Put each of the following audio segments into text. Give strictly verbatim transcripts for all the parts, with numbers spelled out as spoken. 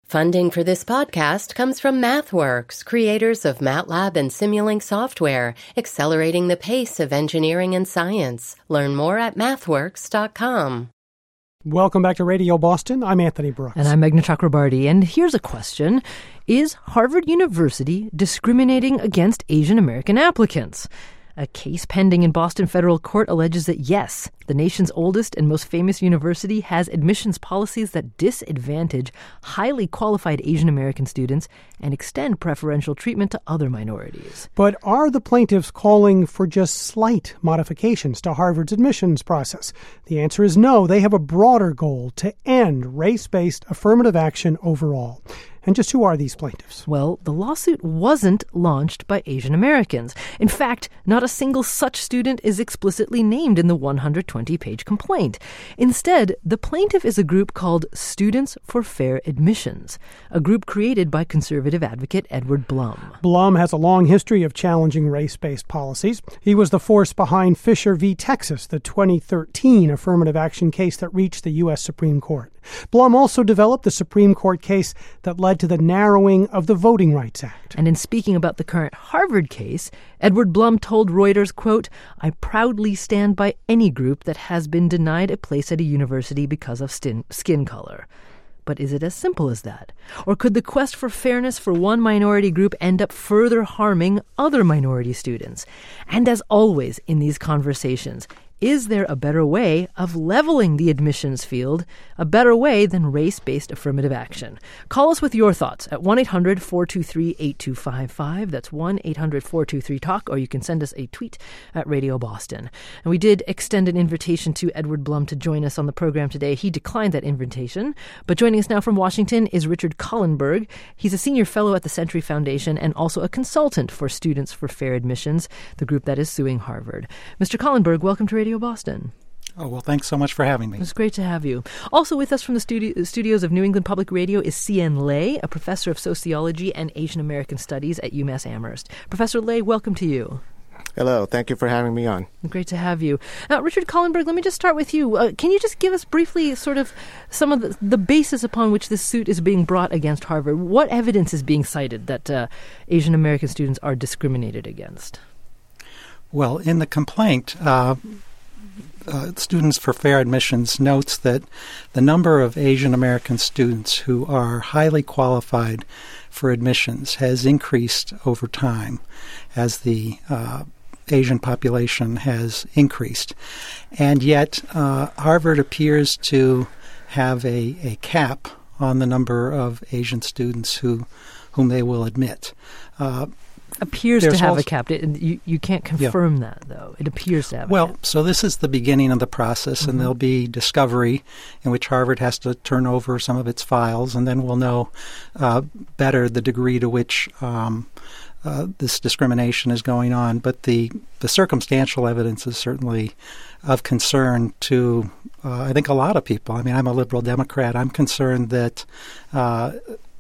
Funding for this podcast comes from MathWorks, creators of MATLAB and Simulink software, accelerating the pace of engineering and science. Learn more at mathworks dot com. Welcome back to Radio Boston. I'm Anthony Brooks. And I'm Meghna Chakrabarty. And here's a question. Is Harvard University discriminating against Asian American applicants? A case pending in Boston federal court alleges that, yes, the nation's oldest and most famous university has admissions policies that disadvantage highly qualified Asian American students and extend preferential treatment to other minorities. But are the plaintiffs calling for just slight modifications to Harvard's admissions process? The answer is no. They have a broader goal to end race-based affirmative action overall. And just who are these plaintiffs? Well, the lawsuit wasn't launched by Asian Americans. In fact, not a single such student is explicitly named in the one hundred twenty page complaint. Instead, the plaintiff is a group called Students for Fair Admissions, a group created by conservative advocate Edward Blum. Blum has a long history of challenging race-based policies. He was the force behind Fisher v. Texas, the twenty thirteen affirmative action case that reached the U S Supreme Court. Blum also developed the Supreme Court case that led to the narrowing of the Voting Rights Act. And in speaking about the current Harvard case, Edward Blum told Reuters, quote, "I proudly stand by any group that has been denied a place at a university because of skin, skin color." But is it as simple as that? Or could the quest for fairness for one minority group end up further harming other minority students? And as always in these conversations, is there a better way of leveling the admissions field, a better way than race-based affirmative action? Call us with your thoughts at one eight hundred four two three eight two five five. That's one eight hundred four two three talk, or you can send us a tweet at Radio Boston. And we did extend an invitation to Edward Blum to join us on the program today. He declined that invitation. But joining us now from Washington is Richard Kallenberg. He's a senior fellow at the Century Foundation and also a consultant for Students for Fair Admissions, the group that is suing Harvard. Mister Kallenberg, welcome to Radio Boston. Oh, well, thanks so much for having me. It's great to have you. Also with us from the studi- studios of New England Public Radio is C N Lay, a professor of sociology and Asian American studies at UMass Amherst. Professor Lay, welcome to you. Hello. Thank you for having me on. Great to have you. Now, Richard Kallenberg, let me just start with you. Uh, can you just give us briefly sort of some of the, the basis upon which this suit is being brought against Harvard? What evidence is being cited that uh, Asian American students are discriminated against? Well, in the complaint, uh, Uh, Students for Fair Admissions notes that the number of Asian American students who are highly qualified for admissions has increased over time as the uh, Asian population has increased. And yet uh, Harvard appears to have a, a cap on the number of Asian students who whom they will admit. Uh, appears to have also, a cap. It, you, you can't confirm yeah. that, though. It appears to have well, a cap. Well, so this is the beginning of the process, mm-hmm. and there'll be discovery in which Harvard has to turn over some of its files, and then we'll know uh, better the degree to which um, uh, this discrimination is going on. But the, the circumstantial evidence is certainly of concern to, uh, I think, a lot of people. I mean, I'm a liberal Democrat. I'm concerned that uh,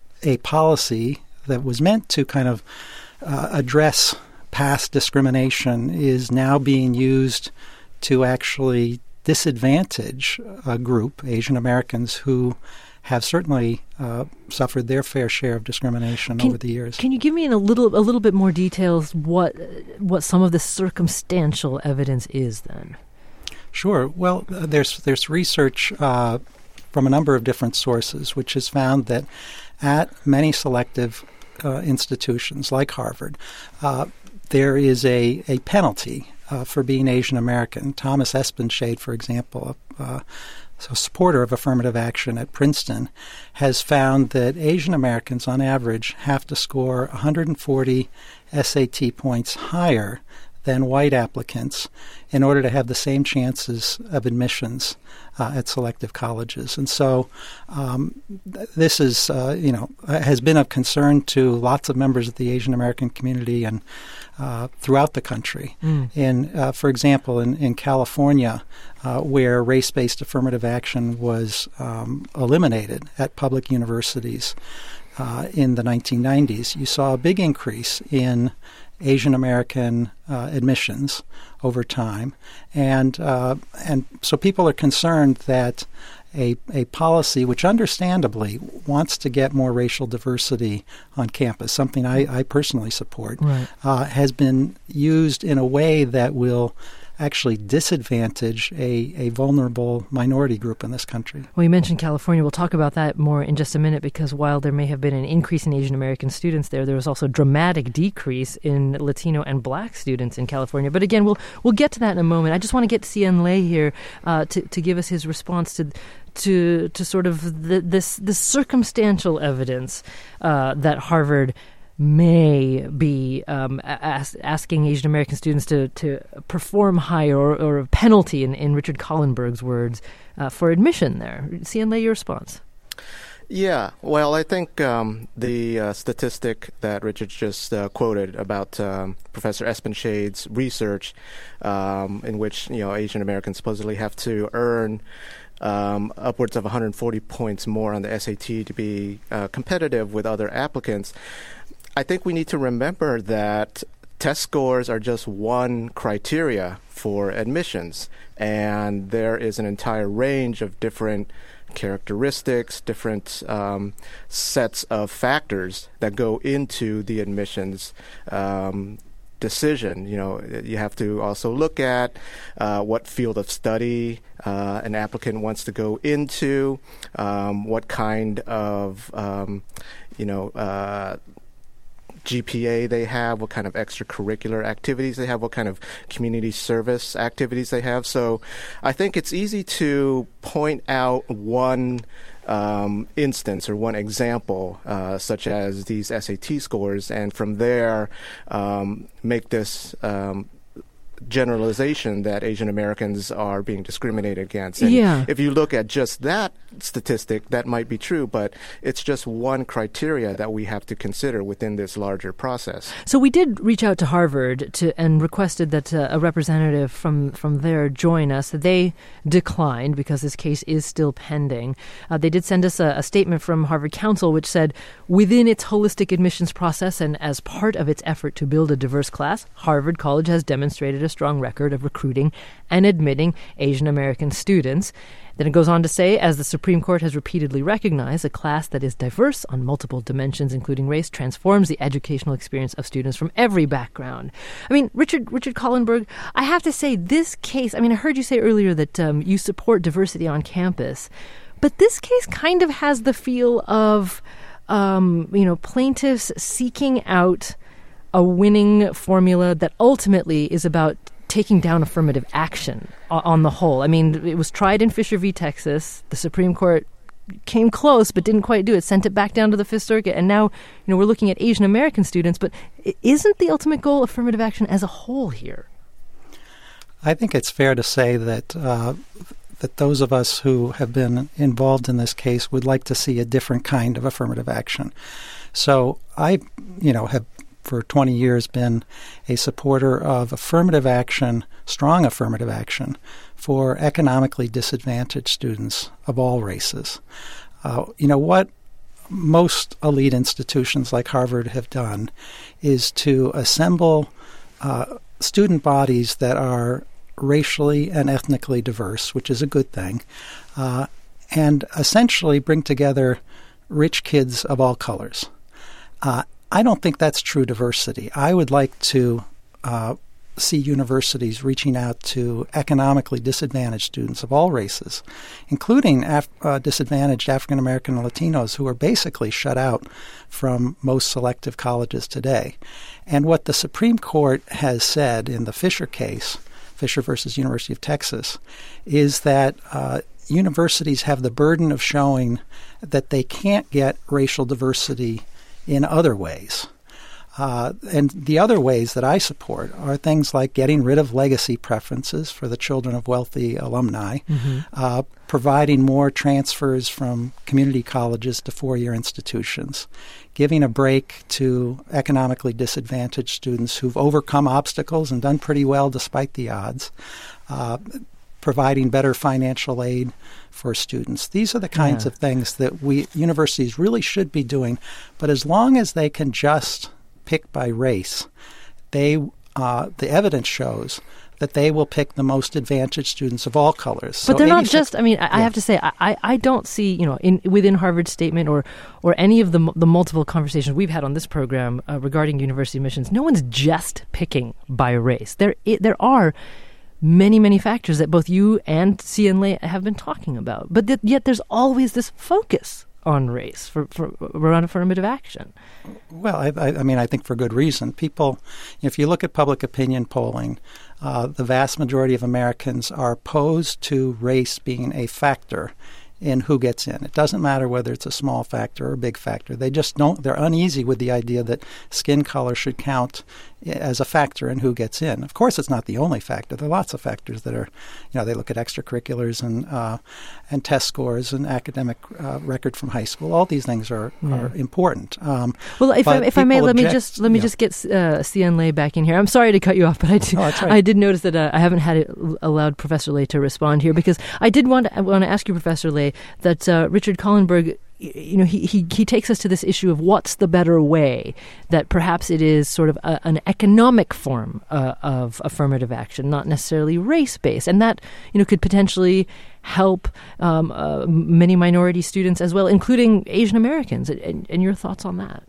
a policy that was meant to kind of Uh, address past discrimination is now being used to actually disadvantage a group, Asian Americans, who have certainly uh, suffered their fair share of discrimination can, over the years. Can you give me in a little a little bit more details what what some of the circumstantial evidence is then? Sure. Well, uh, there's there's research uh, from a number of different sources which has found that at many selective Uh, institutions like Harvard, uh, there is a, a penalty uh, for being Asian American. Thomas Espenshade, for example, uh, a supporter of affirmative action at Princeton, has found that Asian Americans on average have to score one hundred forty S A T points higher than white applicants in order to have the same chances of admissions uh, at selective colleges. And so um, th- this is, uh, you know, has been of concern to lots of members of the Asian American community and uh, throughout the country. Mm. In, uh, for example, in, in California, uh, where race-based affirmative action was um, eliminated at public universities uh, in the nineteen nineties, you saw a big increase in Asian American uh, admissions over time, and uh, and so people are concerned that a, a policy which understandably wants to get more racial diversity on campus, something I, I personally support, right. uh, has been used in a way that will actually disadvantage a, a vulnerable minority group in this country. Well, you mentioned California. We'll talk about that more in just a minute, because while there may have been an increase in Asian American students there, there was also a dramatic decrease in Latino and Black students in California. But again, we'll we'll get to that in a moment. I just want to get Hsien Lei here uh, to to give us his response to to to sort of the, this this circumstantial evidence uh, that Harvard may be um, as, asking Asian American students to, to perform higher, or, or a penalty, in, in Richard Kahlenberg's words, uh, for admission there. Hsien Lei, your response? Yeah, well, I think um, the uh, statistic that Richard just uh, quoted about um, Professor Espenshades' research, um, in which you know Asian Americans supposedly have to earn Um, upwards of one hundred forty points more on the S A T to be uh, competitive with other applicants. I think we need to remember that test scores are just one criteria for admissions, and there is an entire range of different characteristics, different um, sets of factors that go into the admissions um decision. You know, you have to also look at uh, what field of study uh, an applicant wants to go into, um, what kind of, um, you know, uh, G P A they have, what kind of extracurricular activities they have, what kind of community service activities they have. So I think it's easy to point out one Um, instance or one example, uh, such as these S A T scores, and from there um, make this um, generalization that Asian Americans are being discriminated against. And yeah. if you look at just that statistic, that might be true, but it's just one criteria that we have to consider within this larger process. So we did reach out to Harvard to, and requested that uh, a representative from, from there join us. They declined because this case is still pending. Uh, they did send us a, a statement from Harvard Counsel which said, within its holistic admissions process and as part of its effort to build a diverse class, Harvard College has demonstrated a strong record of recruiting and admitting Asian American students. Then it goes on to say, as the Supreme Court has repeatedly recognized, a class that is diverse on multiple dimensions, including race, transforms the educational experience of students from every background. I mean, Richard Richard Kahlenberg, I have to say, this case, I mean, I heard you say earlier that um, you support diversity on campus, but this case kind of has the feel of, um, you know, plaintiffs seeking out a winning formula that ultimately is about taking down affirmative action on the whole. I mean, it was tried in Fisher v. Texas. The Supreme Court came close but didn't quite do it, sent it back down to the Fifth Circuit, and now, you know, we're looking at Asian American students, but isn't the ultimate goal affirmative action as a whole here? I think it's fair to say that uh, that those of us who have been involved in this case would like to see a different kind of affirmative action. So I, you know, have for twenty years been a supporter of affirmative action, strong affirmative action, for economically disadvantaged students of all races. Uh, you know, what most elite institutions like Harvard have done is to assemble uh, student bodies that are racially and ethnically diverse, which is a good thing, uh, and essentially bring together rich kids of all colors. Uh, I don't think that's true diversity. I would like to uh, see universities reaching out to economically disadvantaged students of all races, including Af- uh, disadvantaged African American and Latinos who are basically shut out from most selective colleges today. And what the Supreme Court has said in the Fisher case, Fisher versus University of Texas, is that uh, universities have the burden of showing that they can't get racial diversity in other ways. Uh, and the other ways that I support are things like getting rid of legacy preferences for the children of wealthy alumni, mm-hmm. uh, providing more transfers from community colleges to four-year institutions, giving a break to economically disadvantaged students who've overcome obstacles and done pretty well despite the odds, uh, providing better financial aid for students. These are the kinds yeah. of things that we universities really should be doing. But as long as they can just pick by race, they uh, the evidence shows that they will pick the most advantaged students of all colors. But so they're not eighty-six just, I mean, I, yeah. I have to say, I, I don't see, you know, in within Harvard's statement or or any of the the multiple conversations we've had on this program uh, regarding university admissions, no one's just picking by race. There it, there are many, many factors that both you and Xian Lei have been talking about. But th- yet there's always this focus on race for, for around affirmative action. Well, I, I mean, I think for good reason. People, if you look at public opinion polling, uh, the vast majority of Americans are opposed to race being a factor in who gets in. It doesn't matter whether it's a small factor or a big factor. They just don't, they're uneasy with the idea that skin color should count as a factor in who gets in. Of course, it's not the only factor. There are lots of factors that are, you know, they look at extracurriculars and uh, and test scores and academic uh, record from high school. All these things are, yeah. are important. Um, well, if I, if I may, let object, me just let me yeah. just get uh, Xian Lei back in here. I'm sorry to cut you off, but I did, oh, that's right. I did notice that uh, I haven't had it allowed Professor Lei to respond here, because I did want to, want to ask you, Professor Lei, that uh, Richard Kahlenberg, you know, he, he he takes us to this issue of what's the better way, that perhaps it is sort of a, an economic form uh, of affirmative action, not necessarily race-based, and that, you know, could potentially help um, uh, many minority students as well, including Asian Americans. And, and your thoughts on that?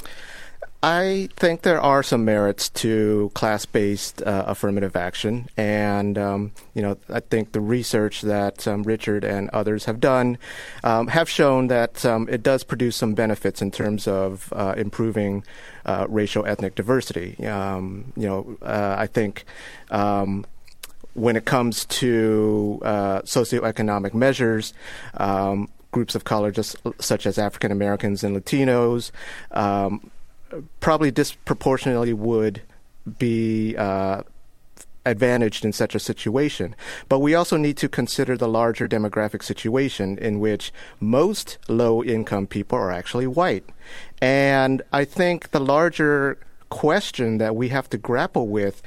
I think there are some merits to class-based uh, affirmative action, and um, you know, I think the research that um, Richard and others have done um, have shown that um, it does produce some benefits in terms of uh, improving uh, racial ethnic diversity. Um, you know, uh, I think. Um, When it comes to uh, socioeconomic measures, um, groups of color, just such as African Americans and Latinos, um, probably disproportionately would be uh, advantaged in such a situation. But we also need to consider the larger demographic situation in which most low-income people are actually white. And I think the larger question that we have to grapple with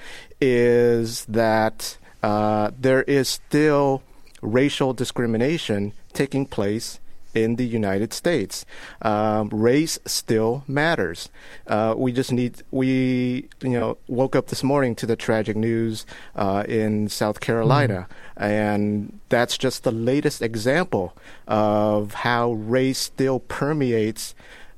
is that uh, there is still racial discrimination taking place in the United States. Um, race still matters. Uh, we just need, we, you know, woke up this morning to the tragic news uh, in South Carolina, mm. and that's just the latest example of how race still permeates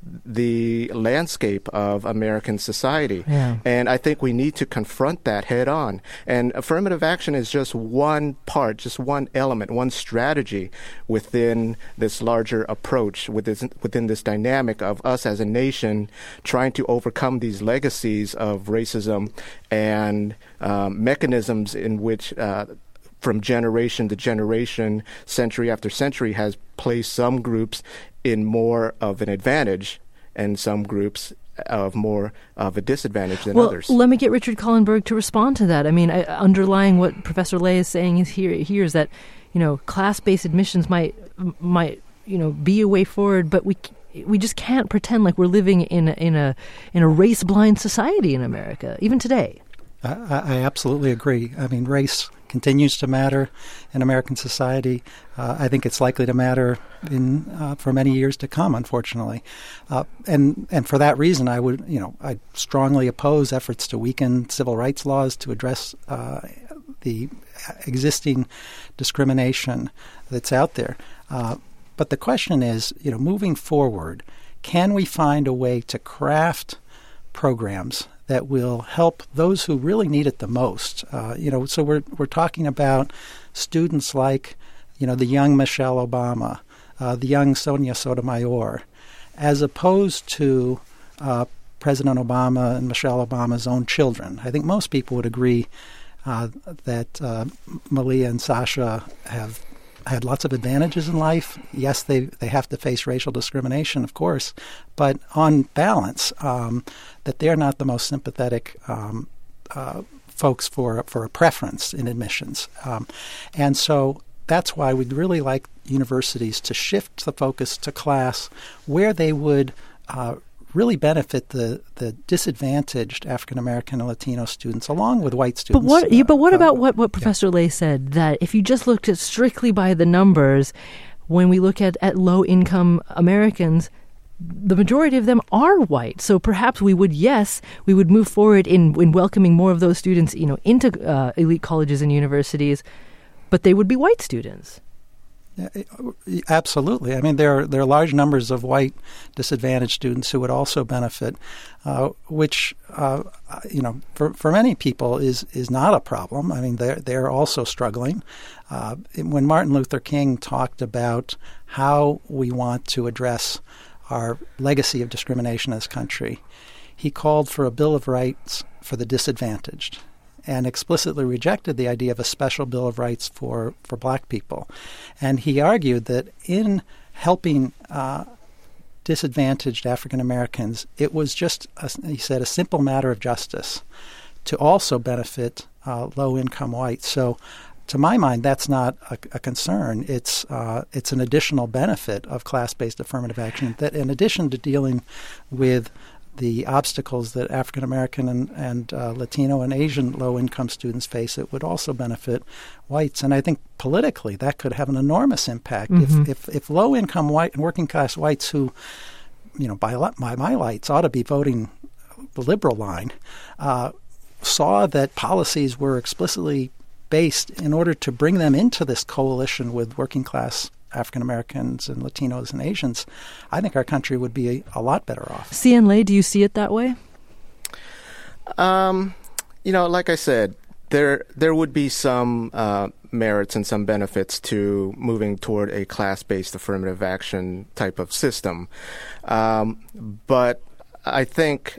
the landscape of American society. Yeah. And I think we need to confront that head on. And affirmative action is just one part, just one element, one strategy within this larger approach, within, within this dynamic of us as a nation trying to overcome these legacies of racism and um, mechanisms in which uh, from generation to generation, century after century, has placed some groups in more of an advantage and some groups of more of a disadvantage than well, others. Let me get Richard Kahlenberg to respond to that. I mean, I, underlying what Professor Lei is saying is here, here is that, you know, class-based admissions might, might, you know, be a way forward, but we we just can't pretend like we're living in a, in a in a race-blind society in America, even today. I, I absolutely agree. I mean, race continues to matter in American society. Uh, I think it's likely to matter in uh, for many years to come, unfortunately. Uh, and and for that reason, I would, you know, I strongly oppose efforts to weaken civil rights laws to address uh, the existing discrimination that's out there. Uh, but the question is, you know, moving forward, can we find a way to craft programs that will help those who really need it the most? Uh, you know, so we're we're talking about students like, you know, the young Michelle Obama, uh, the young Sonia Sotomayor, as opposed to uh, President Obama and Michelle Obama's own children. I think most people would agree uh, that uh, Malia and Sasha have had lots of advantages in life. Yes, they, they have to face racial discrimination, of course, but on balance, um, that they're not the most sympathetic um, uh, folks for for a preference in admissions. Um, and so that's why we'd really like universities to shift the focus to class where they would uh, really benefit the, the disadvantaged African American and Latino students, along with white students. But what? Uh, yeah, but what uh, about what, what Professor yeah. Lei said, that if you just looked at strictly by the numbers, when we look at, at low-income Americans, the majority of them are white. So perhaps we would, yes, we would move forward in, in welcoming more of those students, you know, into uh, elite colleges and universities, but they would be white students. Yeah, absolutely. I mean, there are, there are large numbers of white disadvantaged students who would also benefit, uh, which, uh, you know, for, for many people is, is not a problem. I mean, they're, they're also struggling. Uh, when Martin Luther King talked about how we want to address our legacy of discrimination in this country, he called for a Bill of Rights for the disadvantaged, and explicitly rejected the idea of a special Bill of Rights for, for black people. And he argued that in helping uh, disadvantaged African Americans, it was just, a, he said, a simple matter of justice to also benefit uh, low-income whites. So to my mind, that's not a, a concern. It's uh, it's an additional benefit of class-based affirmative action that in addition to dealing with the obstacles that African American and, and uh, Latino and Asian low-income students face, it would also benefit whites. And I think politically that could have an enormous impact. Mm-hmm. If, if if low-income white and working-class whites who, you know, by, by my lights ought to be voting the liberal line, uh, saw that policies were explicitly based in order to bring them into this coalition with working-class African Americans and Latinos and Asians, I think our country would be a, a lot better off. Cian Lei, do you see it that way? Um, you know, like I said, there there would be some uh, merits and some benefits to moving toward a class-based affirmative action type of system. Um, but I think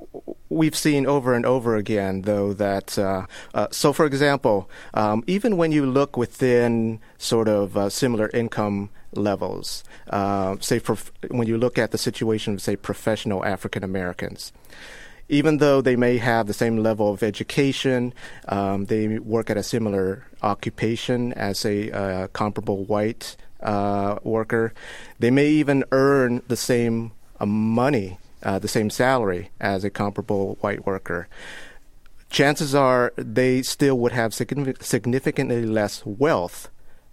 we've seen over and over again, though, that, uh, uh, so for example, um, even when you look within sort of uh, similar income levels, uh, say prof- when you look at the situation of, say, professional African Americans, even though they may have the same level of education, um, they work at a similar occupation as a uh, comparable white uh, worker, they may even earn the same uh, money Uh, the same salary as a comparable white worker. Chances are they still would have signific- significantly less wealth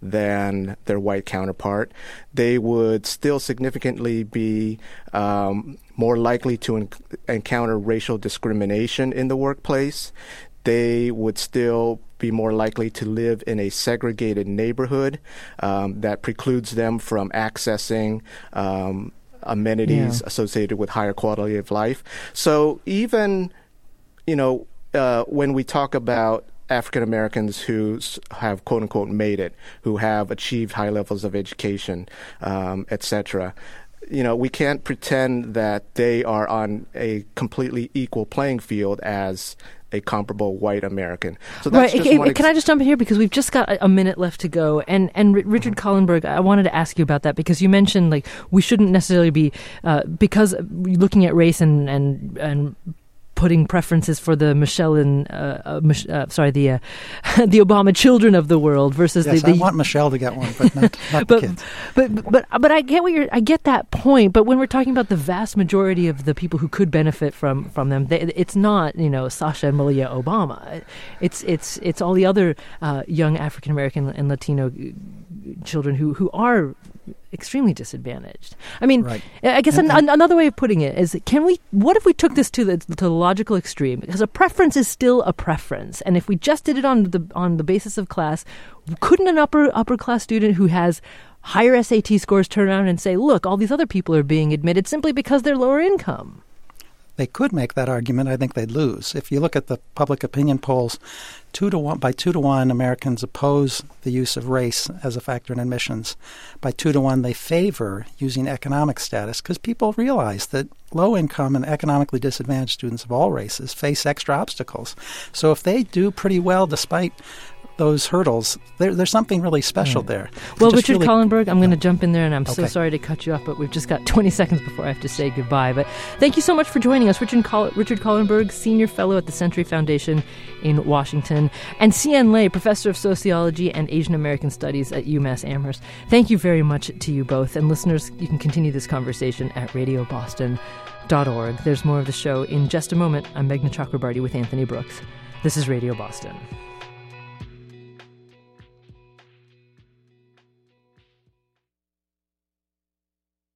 than their white counterpart. They would still significantly be um, more likely to en- encounter racial discrimination in the workplace. They would still be more likely to live in a segregated neighborhood um, that precludes them from accessing um, amenities yeah. associated with higher quality of life. So even, you know, uh, when we talk about African Americans who have quote unquote made it, who have achieved high levels of education, um, et cetera, you know, we can't pretend that they are on a completely equal playing field as a comparable white American. So that's right. just Can, one ex- can I just jump in here because we've just got a, a minute left to go, and and R- Richard mm-hmm. Kahlenberg, I wanted to ask you about that because you mentioned like we shouldn't necessarily be uh, because looking at race and and and. putting preferences for the Michelle and uh, uh, Mich- uh, sorry the uh, the Obama children of the world versus yes, the, the I want Michelle to get one, but not, not but, the kids. But but but I get what you're I get that point. But when we're talking about the vast majority of the people who could benefit from from them, they, it's not you know Sasha and Malia Obama. It's it's it's all the other uh, young African American and Latino children who who are extremely disadvantaged. I mean, right. I guess and, an, and, another way of putting it is, can we? What if we took this to the to the logical extreme? Because a preference is still a preference, and if we just did it on the on the basis of class, couldn't an upper upper class student who has higher S A T scores turn around and say, "Look, all these other people are being admitted simply because they're lower income"? They could make that argument. I think they'd lose. If you look at the public opinion polls, two to one by two to one, Americans oppose the use of race as a factor in admissions. By two to one, they favor using economic status because people realize that low-income and economically disadvantaged students of all races face extra obstacles. So if they do pretty well despite those hurdles, there, there's something really special yeah. there. Well, Richard really, Kahlenberg, I'm going to no. jump in there, and I'm okay. so sorry to cut you off, but we've just got twenty seconds before I have to say goodbye. But thank you so much for joining us. Richard, Col- Richard Kahlenberg, Senior Fellow at the Century Foundation in Washington, and Cian Lei, Professor of Sociology and Asian American Studies at UMass Amherst. Thank you very much to you both. And listeners, you can continue this conversation at radio boston dot org. There's more of the show in just a moment. I'm Meghna Chakrabarty with Anthony Brooks. This is Radio Boston.